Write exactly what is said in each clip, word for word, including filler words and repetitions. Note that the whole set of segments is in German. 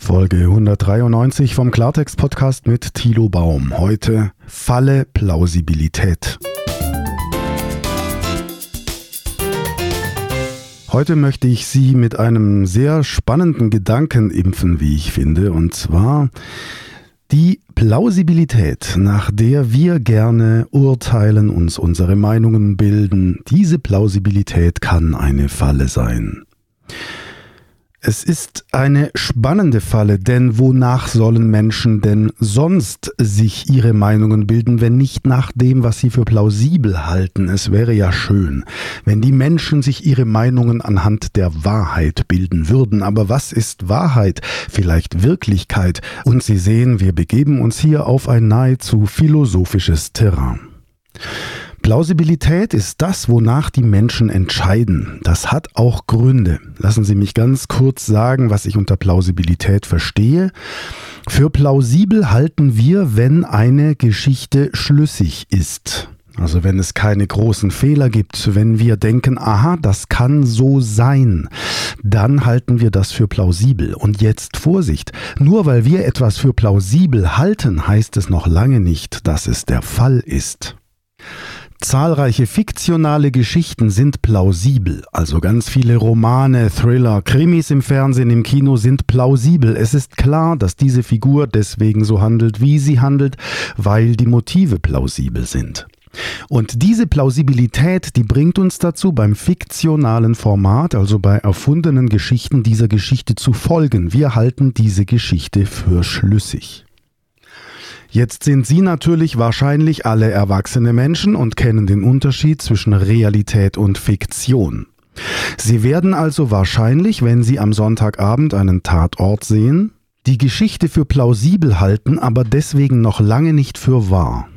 Folge hundertdreiundneunzig vom Klartext-Podcast mit Thilo Baum. Heute Falle Plausibilität. Heute möchte ich Sie mit einem sehr spannenden Gedanken impfen, wie ich finde, und zwar die Plausibilität, nach der wir gerne urteilen, uns unsere Meinungen bilden. Diese Plausibilität kann eine Falle sein. Es ist eine spannende Falle, denn wonach sollen Menschen denn sonst sich ihre Meinungen bilden, wenn nicht nach dem, was sie für plausibel halten? Es wäre ja schön, wenn die Menschen sich ihre Meinungen anhand der Wahrheit bilden würden. Aber was ist Wahrheit? Vielleicht Wirklichkeit? Und Sie sehen, wir begeben uns hier auf ein nahezu philosophisches Terrain. Plausibilität ist das, wonach die Menschen entscheiden. Das hat auch Gründe. Lassen Sie mich ganz kurz sagen, was ich unter Plausibilität verstehe. Für plausibel halten wir, wenn eine Geschichte schlüssig ist. Also wenn es keine großen Fehler gibt, wenn wir denken, aha, das kann so sein, dann halten wir das für plausibel. Und jetzt Vorsicht, nur weil wir etwas für plausibel halten, heißt es noch lange nicht, dass es der Fall ist. Zahlreiche fiktionale Geschichten sind plausibel, also ganz viele Romane, Thriller, Krimis im Fernsehen, im Kino sind plausibel. Es ist klar, dass diese Figur deswegen so handelt, wie sie handelt, weil die Motive plausibel sind. Und diese Plausibilität, die bringt uns dazu, beim fiktionalen Format, also bei erfundenen Geschichten, dieser Geschichte zu folgen. Wir halten diese Geschichte für schlüssig. Jetzt sind Sie natürlich wahrscheinlich alle erwachsene Menschen und kennen den Unterschied zwischen Realität und Fiktion. Sie werden also wahrscheinlich, wenn Sie am Sonntagabend einen Tatort sehen, die Geschichte für plausibel halten, aber deswegen noch lange nicht für wahr.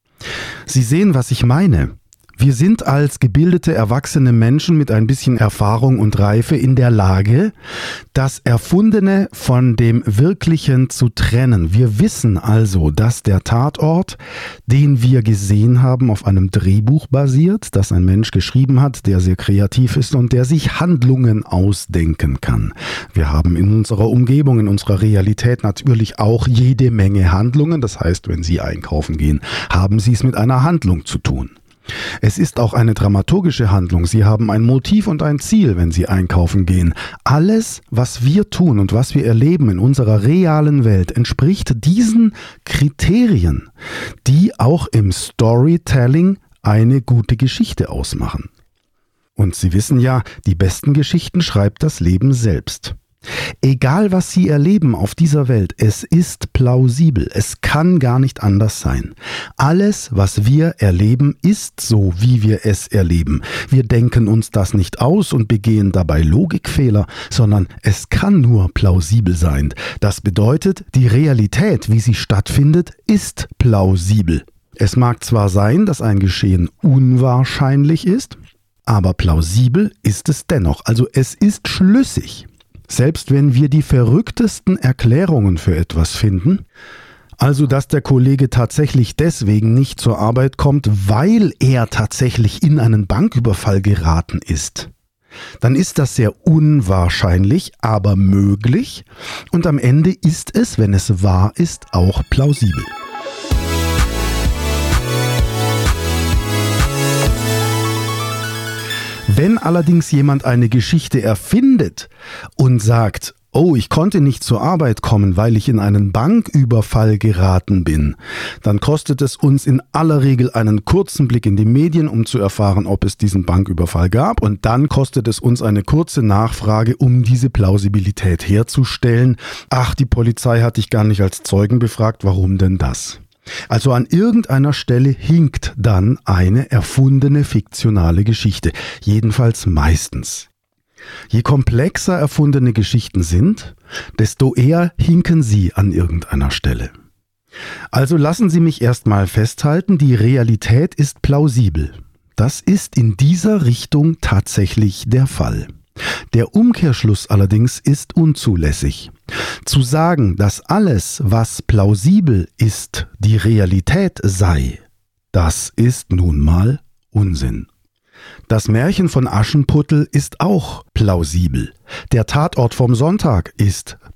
Sie sehen, was ich meine. Wir sind als gebildete, erwachsene Menschen mit ein bisschen Erfahrung und Reife in der Lage, das Erfundene von dem Wirklichen zu trennen. Wir wissen also, dass der Tatort, den wir gesehen haben, auf einem Drehbuch basiert, das ein Mensch geschrieben hat, der sehr kreativ ist und der sich Handlungen ausdenken kann. Wir haben in unserer Umgebung, in unserer Realität natürlich auch jede Menge Handlungen. Das heißt, wenn Sie einkaufen gehen, haben Sie es mit einer Handlung zu tun. Es ist auch eine dramaturgische Handlung. Sie haben ein Motiv und ein Ziel, wenn Sie einkaufen gehen. Alles, was wir tun und was wir erleben in unserer realen Welt, entspricht diesen Kriterien, die auch im Storytelling eine gute Geschichte ausmachen. Und Sie wissen ja, die besten Geschichten schreibt das Leben selbst. Egal, was Sie erleben auf dieser Welt, es ist plausibel, es kann gar nicht anders sein. Alles, was wir erleben, ist so, wie wir es erleben. Wir denken uns das nicht aus und begehen dabei Logikfehler, sondern es kann nur plausibel sein. Das bedeutet, die Realität, wie sie stattfindet, ist plausibel. Es mag zwar sein, dass ein Geschehen unwahrscheinlich ist, aber plausibel ist es dennoch, also es ist schlüssig. Selbst wenn wir die verrücktesten Erklärungen für etwas finden, also dass der Kollege tatsächlich deswegen nicht zur Arbeit kommt, weil er tatsächlich in einen Banküberfall geraten ist, dann ist das sehr unwahrscheinlich, aber möglich und am Ende ist es, wenn es wahr ist, auch plausibel. Wenn allerdings jemand eine Geschichte erfindet und sagt, oh, ich konnte nicht zur Arbeit kommen, weil ich in einen Banküberfall geraten bin, dann kostet es uns in aller Regel einen kurzen Blick in die Medien, um zu erfahren, ob es diesen Banküberfall gab, und dann kostet es uns eine kurze Nachfrage, um diese Plausibilität herzustellen. Ach, die Polizei hat dich gar nicht als Zeugen befragt, warum denn das? Also an irgendeiner Stelle hinkt dann eine erfundene fiktionale Geschichte, jedenfalls meistens. Je komplexer erfundene Geschichten sind, desto eher hinken sie an irgendeiner Stelle. Also lassen Sie mich erstmal festhalten, die Realität ist plausibel. Das ist in dieser Richtung tatsächlich der Fall. Der Umkehrschluss allerdings ist unzulässig. Zu sagen, dass alles, was plausibel ist, die Realität sei, das ist nun mal Unsinn. Das Märchen von Aschenputtel ist auch plausibel. Der Tatort vom Sonntag ist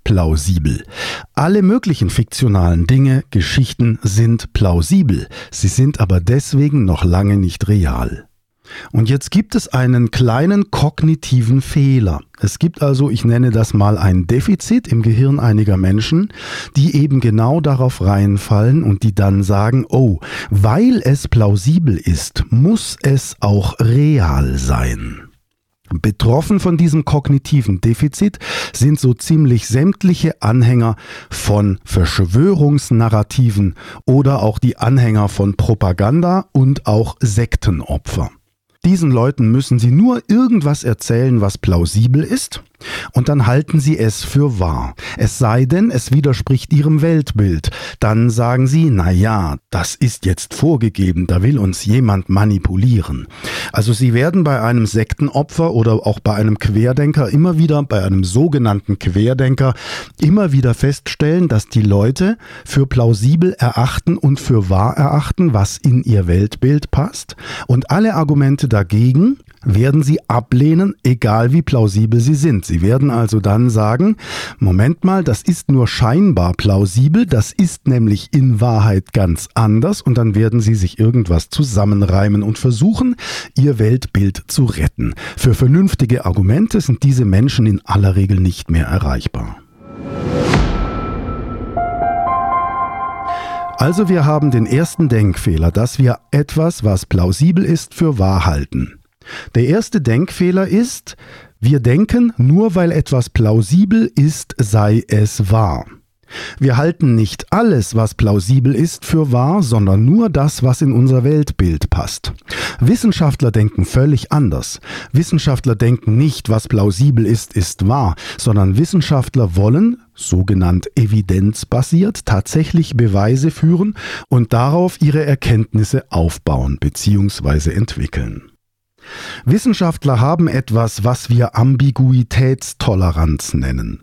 plausibel. Alle möglichen fiktionalen Dinge, Geschichten sind plausibel. Sie sind aber deswegen noch lange nicht real. Und jetzt gibt es einen kleinen kognitiven Fehler. Es gibt also, ich nenne das mal ein Defizit im Gehirn einiger Menschen, die eben genau darauf reinfallen und die dann sagen, oh, weil es plausibel ist, muss es auch real sein. Betroffen von diesem kognitiven Defizit sind so ziemlich sämtliche Anhänger von Verschwörungsnarrativen oder auch die Anhänger von Propaganda und auch Sektenopfer. Diesen Leuten müssen Sie nur irgendwas erzählen, was plausibel ist, und dann halten Sie es für wahr. Es sei denn, es widerspricht Ihrem Weltbild. Dann sagen Sie, na ja, das ist jetzt vorgegeben, da will uns jemand manipulieren. Also Sie werden bei einem Sektenopfer oder auch bei einem Querdenker immer wieder, bei einem sogenannten Querdenker, immer wieder feststellen, dass die Leute für plausibel erachten und für wahr erachten, was in ihr Weltbild passt. Und alle Argumente dagegen werden sie ablehnen, egal wie plausibel sie sind. Sie werden also dann sagen, Moment mal, das ist nur scheinbar plausibel, das ist nämlich in Wahrheit ganz anders, und dann werden sie sich irgendwas zusammenreimen und versuchen, ihr Weltbild zu retten. Für vernünftige Argumente sind diese Menschen in aller Regel nicht mehr erreichbar. Also wir haben den ersten Denkfehler, dass wir etwas, was plausibel ist, für wahr halten. Der erste Denkfehler ist, wir denken, nur weil etwas plausibel ist, sei es wahr. Wir halten nicht alles, was plausibel ist, für wahr, sondern nur das, was in unser Weltbild passt. Wissenschaftler denken völlig anders. Wissenschaftler denken nicht, was plausibel ist, ist wahr, sondern Wissenschaftler wollen, sogenannt evidenzbasiert, tatsächlich Beweise führen und darauf ihre Erkenntnisse aufbauen bzw. entwickeln. Wissenschaftler haben etwas, was wir Ambiguitätstoleranz nennen.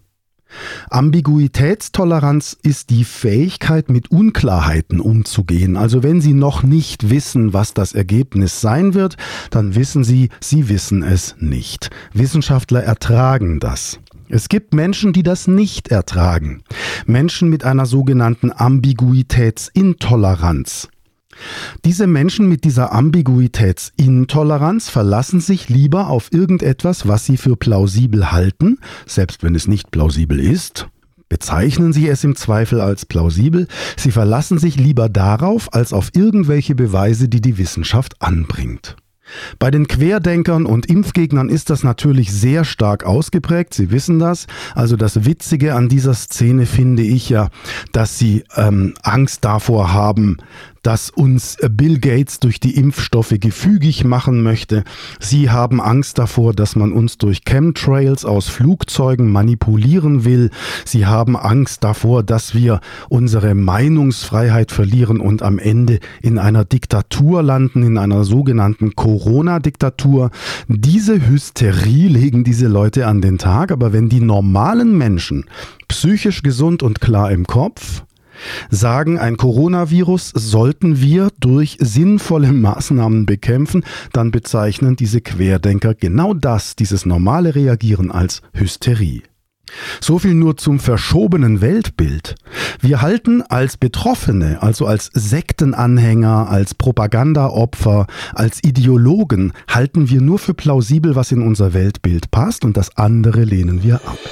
Ambiguitätstoleranz ist die Fähigkeit, mit Unklarheiten umzugehen. Also wenn Sie noch nicht wissen, was das Ergebnis sein wird, dann wissen Sie, Sie wissen es nicht. Wissenschaftler ertragen das. Es gibt Menschen, die das nicht ertragen. Menschen mit einer sogenannten Ambiguitätsintoleranz. Diese Menschen mit dieser Ambiguitätsintoleranz verlassen sich lieber auf irgendetwas, was sie für plausibel halten, selbst wenn es nicht plausibel ist. Bezeichnen Sie es im Zweifel als plausibel. Sie verlassen sich lieber darauf, als auf irgendwelche Beweise, die die Wissenschaft anbringt. Bei den Querdenkern und Impfgegnern ist das natürlich sehr stark ausgeprägt, Sie wissen das. Also das Witzige an dieser Szene finde ich ja, dass sie ähm, Angst davor haben, dass uns Bill Gates durch die Impfstoffe gefügig machen möchte. Sie haben Angst davor, dass man uns durch Chemtrails aus Flugzeugen manipulieren will. Sie haben Angst davor, dass wir unsere Meinungsfreiheit verlieren und am Ende in einer Diktatur landen, in einer sogenannten Corona-Diktatur. Diese Hysterie legen diese Leute an den Tag, aber wenn die normalen Menschen, psychisch gesund und klar im Kopf, sagen, ein Coronavirus sollten wir durch sinnvolle Maßnahmen bekämpfen, dann bezeichnen diese Querdenker genau das, dieses normale Reagieren, als Hysterie. So viel nur zum verschobenen Weltbild. Wir halten als Betroffene, also als Sektenanhänger, als Propagandaopfer, als Ideologen, halten wir nur für plausibel, was in unser Weltbild passt, und das andere lehnen wir ab.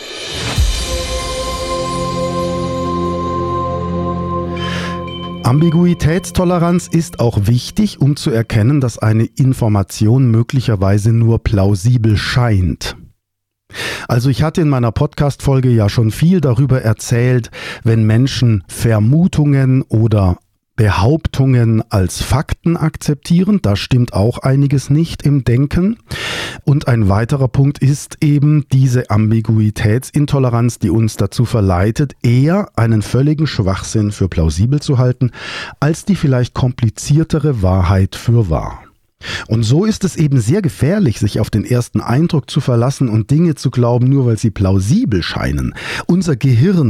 Ambiguitätstoleranz ist auch wichtig, um zu erkennen, dass eine Information möglicherweise nur plausibel scheint. Also ich hatte in meiner Podcast-Folge ja schon viel darüber erzählt, wenn Menschen Vermutungen oder Behauptungen als Fakten akzeptieren, da stimmt auch einiges nicht im Denken. Und ein weiterer Punkt ist eben diese Ambiguitätsintoleranz, die uns dazu verleitet, eher einen völligen Schwachsinn für plausibel zu halten, als die vielleicht kompliziertere Wahrheit für wahr. Und so ist es eben sehr gefährlich, sich auf den ersten Eindruck zu verlassen und Dinge zu glauben, nur weil sie plausibel scheinen. Unser Gehirn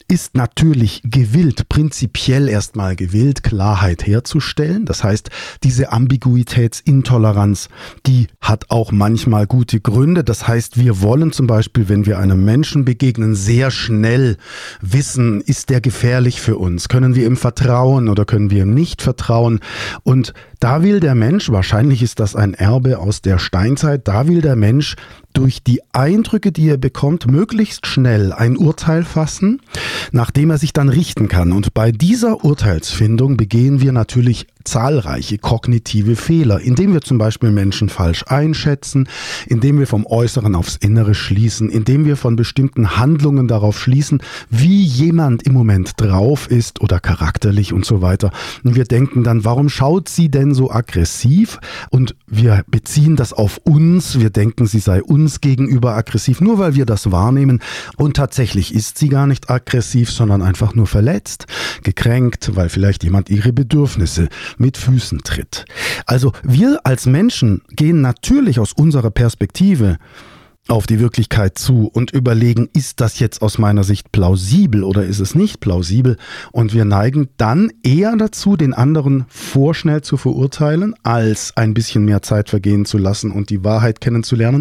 ist natürlich gewillt, prinzipiell erstmal gewillt, Klarheit herzustellen. Das heißt, diese Ambiguitätsintoleranz, die hat auch manchmal gute Gründe. Das heißt, wir wollen zum Beispiel, wenn wir einem Menschen begegnen, sehr schnell wissen, ist der gefährlich für uns? Können wir ihm vertrauen oder können wir ihm nicht vertrauen? Und da will der Mensch, wahrscheinlich ist das ein Erbe aus der Steinzeit, da will der Mensch durch die Eindrücke, die er bekommt, möglichst schnell ein Urteil fassen, nachdem er sich dann richten kann. Und bei dieser Urteilsfindung begehen wir natürlich zahlreiche kognitive Fehler, indem wir zum Beispiel Menschen falsch einschätzen, indem wir vom Äußeren aufs Innere schließen, indem wir von bestimmten Handlungen darauf schließen, wie jemand im Moment drauf ist oder charakterlich und so weiter. Und wir denken dann, warum schaut sie denn so aggressiv? Und wir beziehen das auf uns, wir denken, sie sei uns gegenüber aggressiv, nur weil wir das wahrnehmen. Und tatsächlich ist sie gar nicht aggressiv, sondern einfach nur verletzt, gekränkt, weil vielleicht jemand ihre Bedürfnisse mit Füßen tritt. Also wir als Menschen gehen natürlich aus unserer Perspektive auf die Wirklichkeit zu und überlegen, ist das jetzt aus meiner Sicht plausibel oder ist es nicht plausibel? Und wir neigen dann eher dazu, den anderen vorschnell zu verurteilen, als ein bisschen mehr Zeit vergehen zu lassen und die Wahrheit kennenzulernen,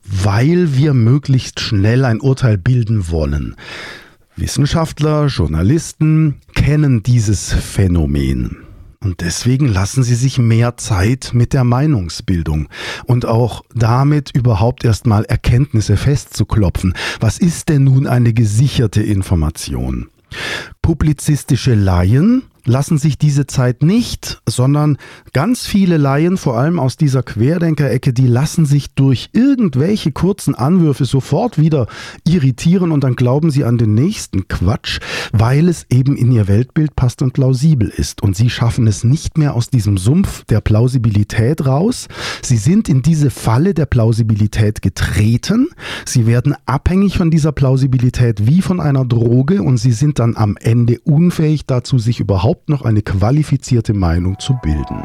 weil wir möglichst schnell ein Urteil bilden wollen. Wissenschaftler, Journalisten kennen dieses Phänomen. Und deswegen lassen sie sich mehr Zeit mit der Meinungsbildung und auch damit überhaupt erstmal Erkenntnisse festzuklopfen. Was ist denn nun eine gesicherte Information? Publizistische Laien lassen sich diese Zeit nicht, sondern ganz viele Laien, vor allem aus dieser Querdenkerecke, die lassen sich durch irgendwelche kurzen Anwürfe sofort wieder irritieren und dann glauben sie an den nächsten Quatsch, weil es eben in ihr Weltbild passt und plausibel ist. Und sie schaffen es nicht mehr aus diesem Sumpf der Plausibilität raus. Sie sind in diese Falle der Plausibilität getreten. Sie werden abhängig von dieser Plausibilität wie von einer Droge und sie sind dann am Ende unfähig dazu, sich überhaupt noch eine qualifizierte Meinung zu bilden.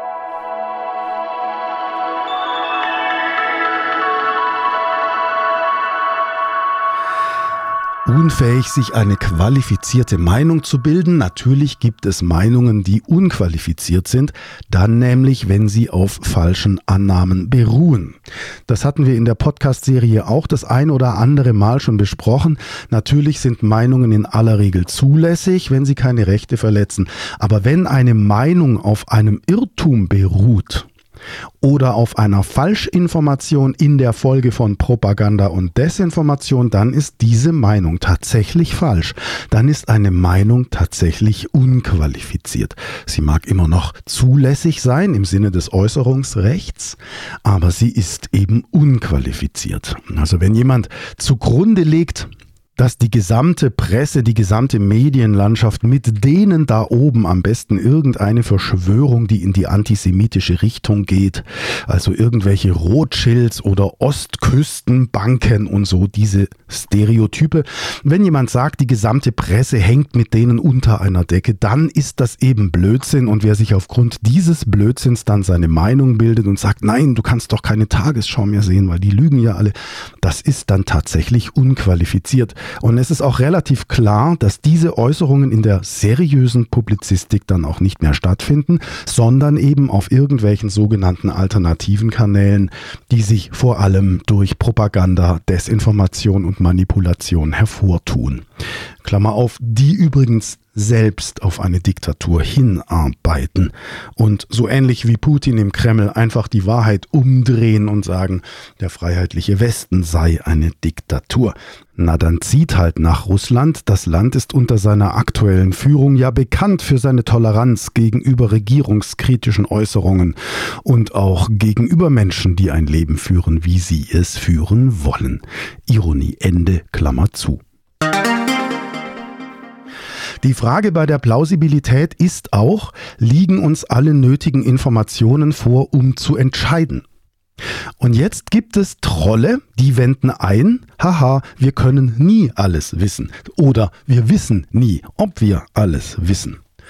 Unfähig, sich eine qualifizierte Meinung zu bilden. Natürlich gibt es Meinungen, die unqualifiziert sind, dann nämlich, wenn sie auf falschen Annahmen beruhen. Das hatten wir in der Podcast-Serie auch das ein oder andere Mal schon besprochen. Natürlich sind Meinungen in aller Regel zulässig, wenn sie keine Rechte verletzen. Aber wenn eine Meinung auf einem Irrtum beruht, oder auf einer Falschinformation in der Folge von Propaganda und Desinformation, dann ist diese Meinung tatsächlich falsch. Dann ist eine Meinung tatsächlich unqualifiziert. Sie mag immer noch zulässig sein im Sinne des Äußerungsrechts, aber sie ist eben unqualifiziert. Also wenn jemand zugrunde legt, dass die gesamte Presse, die gesamte Medienlandschaft mit denen da oben am besten irgendeine Verschwörung, die in die antisemitische Richtung geht, also irgendwelche Rothschilds oder Ostküstenbanken und so, diese Stereotype. Wenn jemand sagt, die gesamte Presse hängt mit denen unter einer Decke, dann ist das eben Blödsinn und wer sich aufgrund dieses Blödsinns dann seine Meinung bildet und sagt, nein, du kannst doch keine Tagesschau mehr sehen, weil die lügen ja alle, das ist dann tatsächlich unqualifiziert. Und es ist auch relativ klar, dass diese Äußerungen in der seriösen Publizistik dann auch nicht mehr stattfinden, sondern eben auf irgendwelchen sogenannten alternativen Kanälen, die sich vor allem durch Propaganda, Desinformation und Manipulation hervortun. Klammer auf, die übrigens selbst auf eine Diktatur hinarbeiten und so ähnlich wie Putin im Kreml einfach die Wahrheit umdrehen und sagen, der freiheitliche Westen sei eine Diktatur. Na, dann zieht halt nach Russland. Das Land ist unter seiner aktuellen Führung ja bekannt für seine Toleranz gegenüber regierungskritischen Äußerungen und auch gegenüber Menschen, die ein Leben führen, wie sie es führen wollen. Ironie Ende, Klammer zu. Die Frage bei der Plausibilität ist auch, liegen uns alle nötigen Informationen vor, um zu entscheiden? Und jetzt gibt es Trolle, die wenden ein, haha, wir können nie alles wissen oder wir wissen nie, ob wir alles wissen.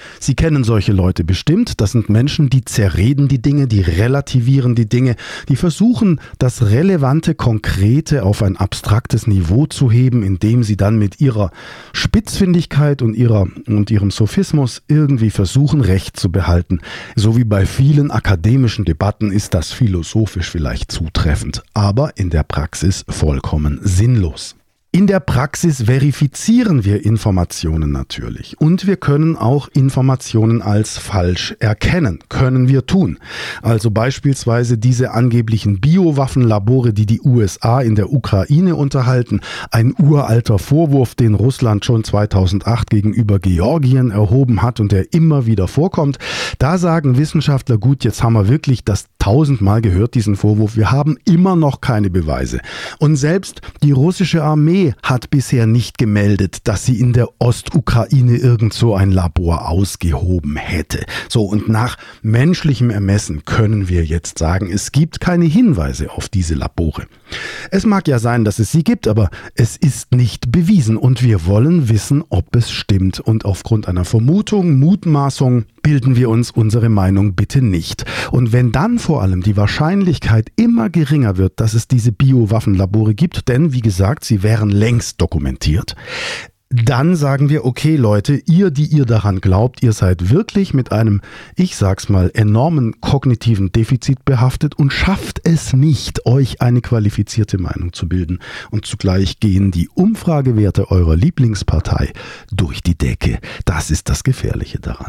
Sie kennen solche Leute bestimmt. Das sind Menschen, die zerreden die Dinge, die relativieren die Dinge, die versuchen, das relevante, konkrete auf ein abstraktes Niveau zu heben, indem sie dann mit ihrer Spitzfindigkeit und, ihrer, und ihrem Sophismus irgendwie versuchen, Recht zu behalten. So wie bei vielen akademischen Debatten ist das philosophisch vielleicht zutreffend, aber in der Praxis vollkommen sinnlos. In der Praxis verifizieren wir Informationen natürlich und wir können auch Informationen als falsch erkennen, können wir tun. Also beispielsweise diese angeblichen Biowaffenlabore, die die U S A in der Ukraine unterhalten, ein uralter Vorwurf, den Russland schon zweitausendacht gegenüber Georgien erhoben hat und der immer wieder vorkommt. Da sagen Wissenschaftler, gut, jetzt haben wir wirklich das tausendmal gehört, diesen Vorwurf, wir haben immer noch keine Beweise. Und selbst die russische Armee hat bisher nicht gemeldet, dass sie in der Ostukraine irgend so ein Labor ausgehoben hätte. So, und nach menschlichem Ermessen können wir jetzt sagen, es gibt keine Hinweise auf diese Labore. Es mag ja sein, dass es sie gibt, aber es ist nicht bewiesen und wir wollen wissen, ob es stimmt. Und aufgrund einer Vermutung, Mutmaßung, bilden wir uns unsere Meinung bitte nicht. Und wenn dann vor allem die Wahrscheinlichkeit immer geringer wird, dass es diese Biowaffenlabore gibt, denn wie gesagt, sie wären längst dokumentiert, dann sagen wir, okay Leute, ihr, die ihr daran glaubt, ihr seid wirklich mit einem, ich sag's mal, enormen kognitiven Defizit behaftet und schafft es nicht, euch eine qualifizierte Meinung zu bilden. Und zugleich gehen die Umfragewerte eurer Lieblingspartei durch die Decke. Das ist das Gefährliche daran.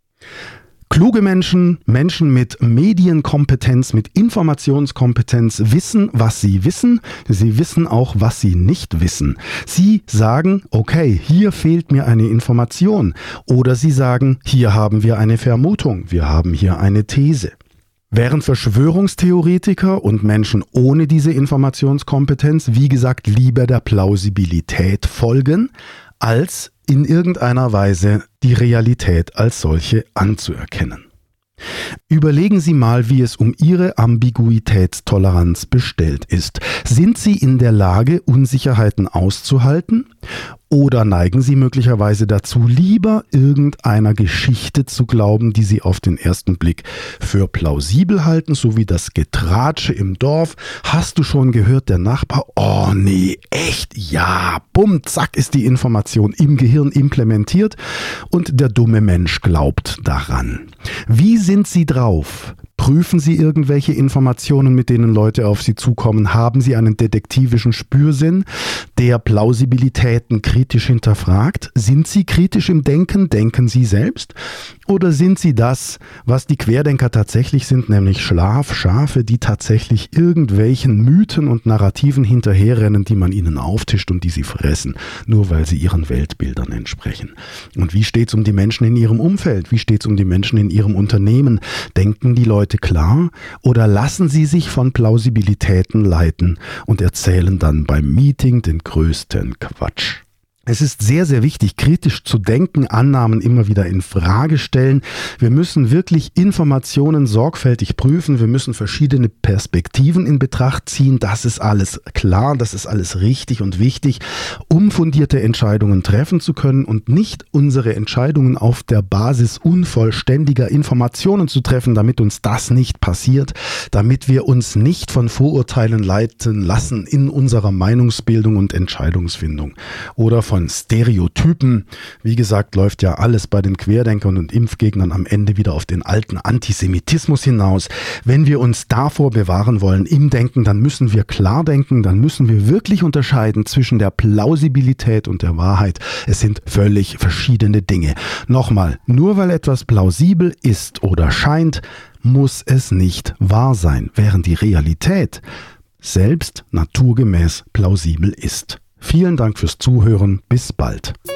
Kluge Menschen, Menschen mit Medienkompetenz, mit Informationskompetenz wissen, was sie wissen. Sie wissen auch, was sie nicht wissen. Sie sagen, okay, hier fehlt mir eine Information. Oder sie sagen, hier haben wir eine Vermutung, wir haben hier eine These. Während Verschwörungstheoretiker und Menschen ohne diese Informationskompetenz, wie gesagt, lieber der Plausibilität folgen, als in irgendeiner Weise die Realität als solche anzuerkennen. Überlegen Sie mal, wie es um Ihre Ambiguitätstoleranz bestellt ist. Sind Sie in der Lage, Unsicherheiten auszuhalten? Oder neigen Sie möglicherweise dazu, lieber irgendeiner Geschichte zu glauben, die Sie auf den ersten Blick für plausibel halten, so wie das Getratsche im Dorf? Hast du schon gehört, der Nachbar? Oh nee, echt? Ja, bumm, zack ist die Information im Gehirn implementiert und der dumme Mensch glaubt daran. Wie sind Sie drauf? Prüfen Sie irgendwelche Informationen, mit denen Leute auf Sie zukommen? Haben Sie einen detektivischen Spürsinn, der Plausibilitäten kritisch hinterfragt? Sind Sie kritisch im Denken? Denken Sie selbst? Oder sind Sie das, was die Querdenker tatsächlich sind, nämlich Schlafschafe, die tatsächlich irgendwelchen Mythen und Narrativen hinterherrennen, die man ihnen auftischt und die sie fressen, nur weil sie ihren Weltbildern entsprechen? Und wie steht es um die Menschen in ihrem Umfeld? Wie steht es um die Menschen in ihrem Unternehmen? Denken die Leute klar oder lassen sie sich von Plausibilitäten leiten und erzählen dann beim Meeting den größten Quatsch? Es ist sehr, sehr wichtig, kritisch zu denken, Annahmen immer wieder in Frage stellen. Wir müssen wirklich Informationen sorgfältig prüfen. Wir müssen verschiedene Perspektiven in Betracht ziehen. Das ist alles klar, das ist alles richtig und wichtig, um fundierte Entscheidungen treffen zu können und nicht unsere Entscheidungen auf der Basis unvollständiger Informationen zu treffen, damit uns das nicht passiert, damit wir uns nicht von Vorurteilen leiten lassen in unserer Meinungsbildung und Entscheidungsfindung oder von Von Stereotypen. Wie gesagt, läuft ja alles bei den Querdenkern und Impfgegnern am Ende wieder auf den alten Antisemitismus hinaus. Wenn wir uns davor bewahren wollen im Denken, dann müssen wir klar denken, dann müssen wir wirklich unterscheiden zwischen der Plausibilität und der Wahrheit. Es sind völlig verschiedene Dinge. Nochmal, nur weil etwas plausibel ist oder scheint, muss es nicht wahr sein, während die Realität selbst naturgemäß plausibel ist. Vielen Dank fürs Zuhören. Bis bald.